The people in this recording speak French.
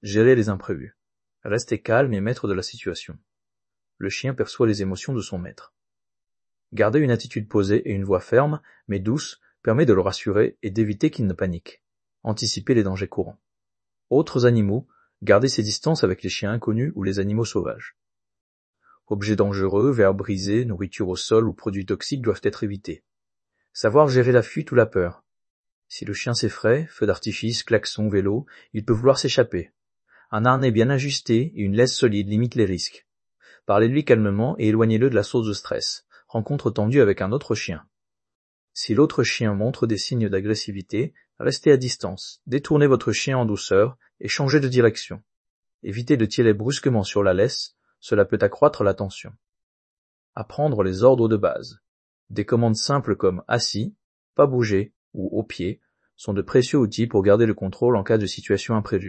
Gérer les imprévus. Rester calme et maître de la situation. Le chien perçoit les émotions de son maître. Garder une attitude posée et une voix ferme, mais douce, permet de le rassurer et d'éviter qu'il ne panique. Anticiper les dangers courants. Autres animaux, garder ses distances avec les chiens inconnus ou les animaux sauvages. Objets dangereux, verres brisés, nourriture au sol ou produits toxiques doivent être évités. Savoir gérer la fuite ou la peur. Si le chien s'effraie, feu d'artifice, klaxon, vélo, il peut vouloir s'échapper. Un harnais bien ajusté et une laisse solide limitent les risques. Parlez-lui calmement et éloignez-le de la source de stress. Rencontre tendue avec un autre chien. Si l'autre chien montre des signes d'agressivité, restez à distance, détournez votre chien en douceur et changez de direction. Évitez de tirer brusquement sur la laisse, cela peut accroître la tension. Apprendre les ordres de base. Des commandes simples comme « assis »,« pas bouger » ou « au pied » sont de précieux outils pour garder le contrôle en cas de situation imprévue.